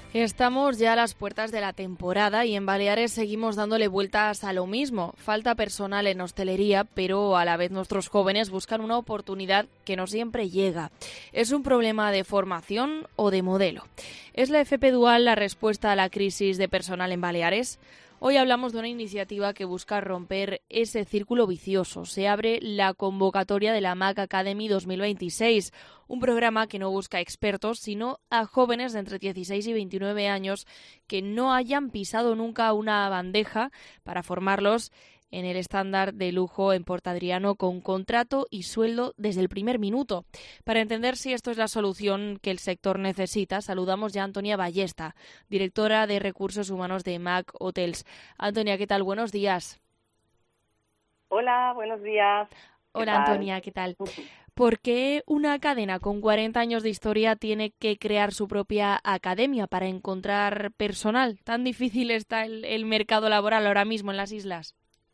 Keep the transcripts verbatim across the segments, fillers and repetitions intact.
Estamos ya a las puertas de la temporada y en Baleares seguimos dándole vueltas a lo mismo. Falta personal en hostelería, pero a la vez nuestros jóvenes buscan una oportunidad que no siempre llega. ¿Es un problema de formación o de modelo? ¿Es la F P Dual la respuesta a la crisis de personal en Baleares? Hoy hablamos de una iniciativa que busca romper ese círculo vicioso. Se abre la convocatoria de la M A C Academy dos mil veintiséis, un programa que no busca expertos, sino a jóvenes de entre dieciséis y veintinueve años que no hayan pisado nunca una bandeja para formarlos en el estándar de lujo en Port Adriano con contrato y sueldo desde el primer minuto. Para entender si esto es la solución que el sector necesita, saludamos ya a Antonia Ballesta, directora de Recursos Humanos de M A C Hotels. Antonia, ¿qué tal? Buenos días. Hola, buenos días. Hola, Antonia, ¿qué tal? ¿Por qué una cadena con cuarenta años de historia tiene que crear su propia academia para encontrar personal? ¿Tan difícil está el, el mercado laboral ahora mismo en las islas?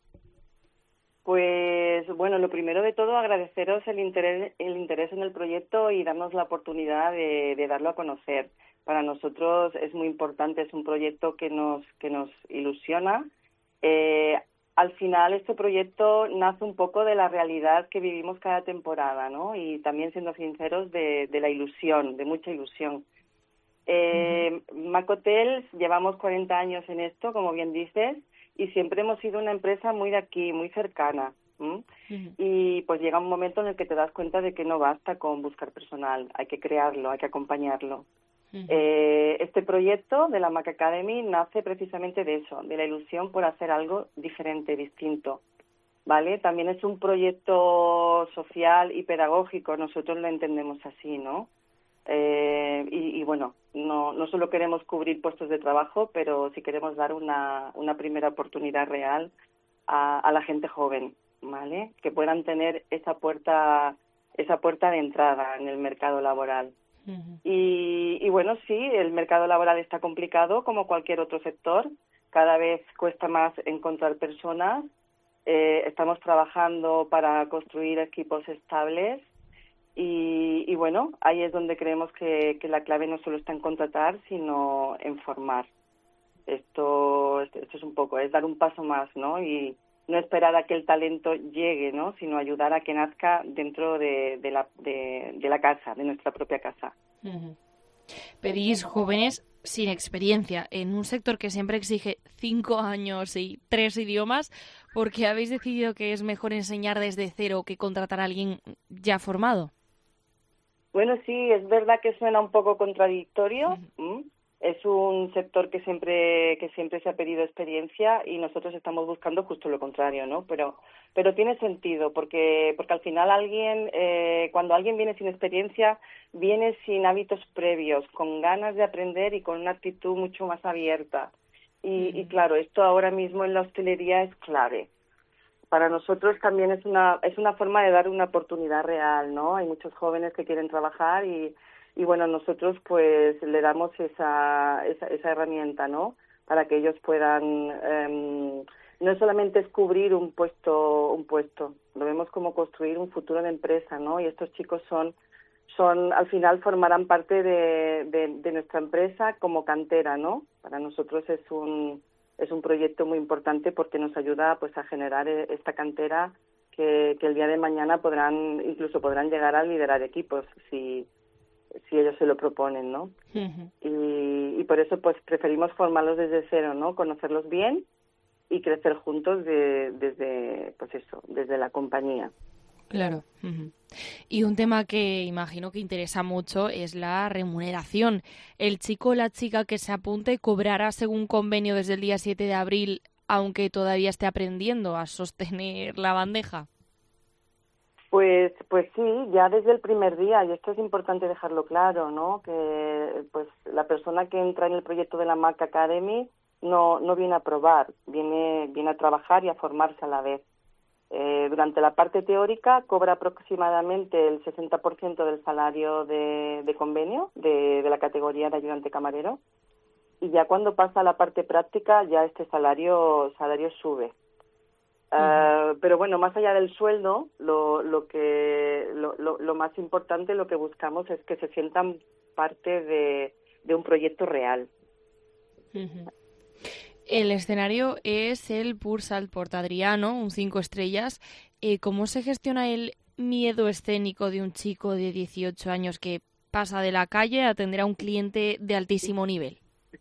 Pues bueno, lo primero de todo agradeceros el interés, el interés en el proyecto y darnos la oportunidad de, de darlo a conocer. Para nosotros es muy importante, es un proyecto que nos que nos ilusiona. Eh, al final este proyecto nace un poco de la realidad que vivimos cada temporada, ¿no? Y también, siendo sinceros, de, de la ilusión, de mucha ilusión. Eh, uh-huh. M A C Hotels llevamos cuarenta años en esto, como bien dices, y siempre hemos sido una empresa muy de aquí, muy cercana. ¿Mm? Uh-huh. Y pues llega un momento en el que te das cuenta de que no basta con buscar personal, hay que crearlo, hay que acompañarlo. Uh-huh. Eh, este proyecto de la M A C Academy nace precisamente de eso, de la ilusión por hacer algo diferente, distinto. ¿Vale? También es un proyecto social y pedagógico, nosotros lo entendemos así, ¿no? Eh, y, y bueno, no, no solo queremos cubrir puestos de trabajo, pero sí queremos dar una, una primera oportunidad real a, a la gente joven, ¿vale? Que puedan tener esa puerta, esa puerta de entrada en el mercado laboral. Uh-huh. Y, y bueno, sí, el mercado laboral está complicado como cualquier otro sector. Cada vez cuesta más encontrar personas. Eh, estamos trabajando para construir equipos estables. Y, y bueno, ahí es donde creemos que, que la clave no solo está en contratar, sino en formar. Esto, esto es un poco, es dar un paso más, ¿no? Y no esperar a que el talento llegue, ¿no? Sino ayudar a que nazca dentro de, de, la, de, de la casa, de nuestra propia casa. Uh-huh. Pedís jóvenes sin experiencia en un sector que siempre exige cinco años y tres idiomas, porque habéis decidido que es mejor enseñar desde cero que contratar a alguien ya formado. Bueno, sí, es verdad que suena un poco contradictorio. Uh-huh. Es un sector que siempre que siempre se ha pedido experiencia y nosotros estamos buscando justo lo contrario, ¿no? Pero pero tiene sentido porque porque al final alguien eh, cuando alguien viene sin experiencia viene sin hábitos previos, con ganas de aprender y con una actitud mucho más abierta. Y, uh-huh. y claro, esto ahora mismo en la hostelería es clave. Para nosotros también es una es una forma de dar una oportunidad real, ¿no? Hay muchos jóvenes que quieren trabajar y, y bueno, nosotros pues le damos esa, esa esa herramienta, ¿no? Para que ellos puedan eh, no solamente es cubrir un puesto un puesto, lo vemos como construir un futuro de empresa, ¿no? Y estos chicos son son al final formarán parte de, de, de nuestra empresa como cantera, ¿no? Para nosotros es un Es un proyecto muy importante porque nos ayuda pues a generar esta cantera que, que el día de mañana podrán incluso podrán llegar a liderar equipos si si ellos se lo proponen, ¿no? Uh-huh. Y, y por eso pues preferimos formarlos desde cero, ¿no? Conocerlos bien y crecer juntos de, desde pues eso, desde la compañía. Claro. Uh-huh. Y un tema que imagino que interesa mucho es la remuneración. El chico o la chica que se apunte cobrará según convenio desde el día siete de abril, aunque todavía esté aprendiendo a sostener la bandeja. Pues pues sí, ya desde el primer día, y esto es importante dejarlo claro, ¿no? Que pues la persona que entra en el proyecto de la M A C Academy no no viene a probar, viene viene a trabajar y a formarse a la vez. Eh, durante la parte teórica cobra aproximadamente el sesenta por ciento del salario de, de convenio de, de la categoría de ayudante camarero y ya cuando pasa a la parte práctica ya este salario salario sube. Uh-huh. Uh, pero bueno, más allá del sueldo, lo, lo que lo, lo, lo más importante, lo que buscamos es que se sientan parte de, de un proyecto real, Uh-huh. El escenario es el Pursat Porta Adriano, un cinco estrellas. Eh, ¿Cómo se gestiona el miedo escénico de un chico de dieciocho años que pasa de la calle a atender a un cliente de altísimo nivel?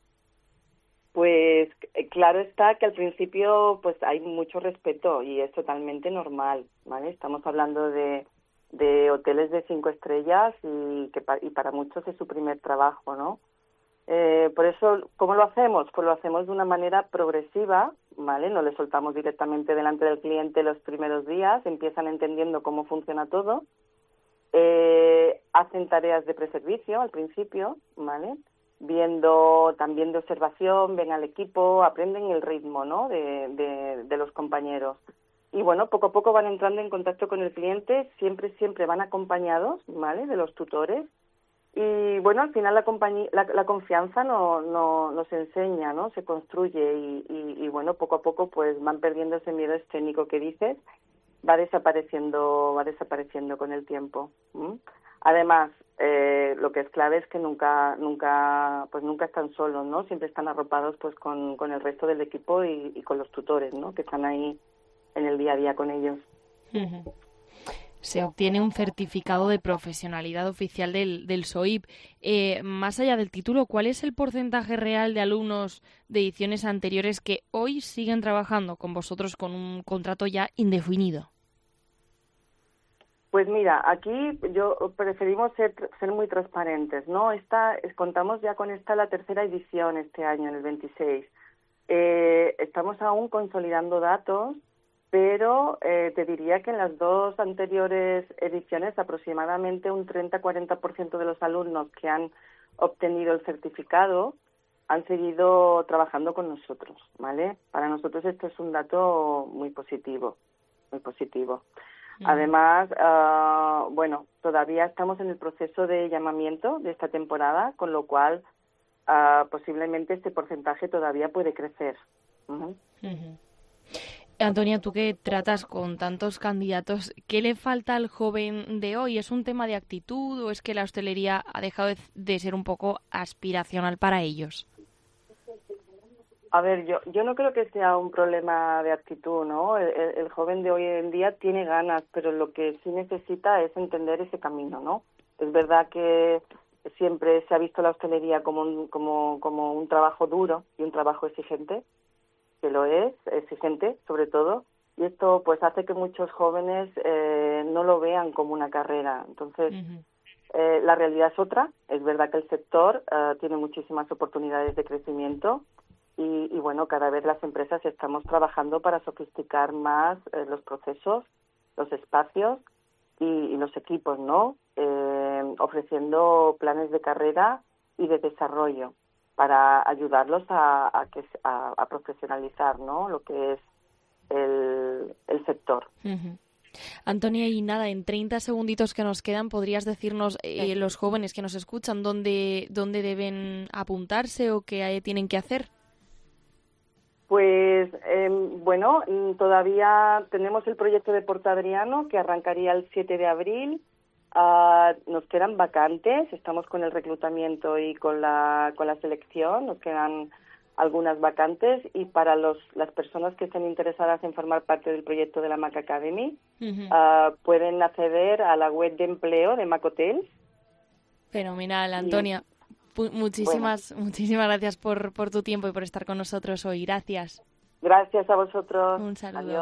Pues claro está que al principio pues hay mucho respeto y es totalmente normal, ¿vale? Estamos hablando de, de hoteles de cinco estrellas y que pa- y para muchos es su primer trabajo, ¿no? Eh, por eso, ¿cómo lo hacemos? Pues lo hacemos de una manera progresiva, ¿vale? No le soltamos directamente delante del cliente los primeros días, empiezan entendiendo cómo funciona todo, eh, hacen tareas de preservicio al principio, ¿vale? Viendo también de observación, ven al equipo, aprenden el ritmo, ¿no? de, de, de los compañeros. Y bueno, poco a poco van entrando en contacto con el cliente, siempre, siempre van acompañados, ¿vale? De los tutores. Y bueno, al final la, compañía, la, la confianza no, no, nos enseña, ¿no? Se construye y, y, y bueno, poco a poco pues van perdiendo ese miedo escénico que dices, va desapareciendo, va desapareciendo con el tiempo. ¿Mm? Además, eh, lo que es clave es que nunca, nunca, pues nunca están solos, ¿no? Siempre están arropados pues con, con el resto del equipo y, y con los tutores, ¿no? Que están ahí en el día a día con ellos. Uh-huh. Se obtiene un certificado de profesionalidad oficial del, del S O I P. Eh, más allá del título, ¿cuál es el porcentaje real de alumnos de ediciones anteriores que hoy siguen trabajando con vosotros con un contrato ya indefinido? Pues mira, aquí yo preferimos ser, ser muy transparentes, ¿no? Esta, contamos ya con esta la tercera edición este año, en el veintiséis. Eh, estamos aún consolidando datos, pero eh, te diría que en las dos anteriores ediciones aproximadamente un treinta a cuarenta por ciento de los alumnos que han obtenido el certificado han seguido trabajando con nosotros, ¿vale? Para nosotros esto es un dato muy positivo, muy positivo. Además, uh, bueno, todavía estamos en el proceso de llamamiento de esta temporada, con lo cual uh, posiblemente este porcentaje todavía puede crecer. Uh-huh. Uh-huh. Antonia, tú que tratas con tantos candidatos, ¿qué le falta al joven de hoy? ¿Es un tema de actitud o es que la hostelería ha dejado de ser un poco aspiracional para ellos? A ver, yo yo no creo que sea un problema de actitud, ¿no? El, el joven de hoy en día tiene ganas, pero lo que sí necesita es entender ese camino, ¿no? Es verdad que siempre se ha visto la hostelería como un, como, como un trabajo duro y un trabajo exigente, que lo es, exigente sobre todo, y esto pues hace que muchos jóvenes eh, no lo vean como una carrera. Entonces, uh-huh. eh, la realidad es otra. Es verdad que el sector uh, tiene muchísimas oportunidades de crecimiento, Y, y bueno, cada vez las empresas estamos trabajando para sofisticar más eh, los procesos, los espacios y, y los equipos, ¿no? Eh, ofreciendo planes de carrera y de desarrollo para ayudarlos a, a, que, a, a profesionalizar, ¿no? Lo que es el, el sector. Uh-huh. Antonia, y nada, en treinta segunditos que nos quedan, ¿podrías decirnos eh, sí. los jóvenes que nos escuchan dónde, dónde deben apuntarse o qué eh, tienen que hacer? Pues, eh, bueno, todavía tenemos el proyecto de Porta Adriano que arrancaría el siete de abril. Uh, nos quedan vacantes, estamos con el reclutamiento y con la con la selección, nos quedan algunas vacantes y para los las personas que estén interesadas en formar parte del proyecto de la Mac Academy uh-huh. uh, pueden acceder a la web de empleo de Mac Hotels. Fenomenal, Antonia. Y... Muchísimas, bueno. muchísimas gracias por, por tu tiempo y por estar con nosotros hoy. Gracias. Gracias a vosotros. Un saludo. Adiós.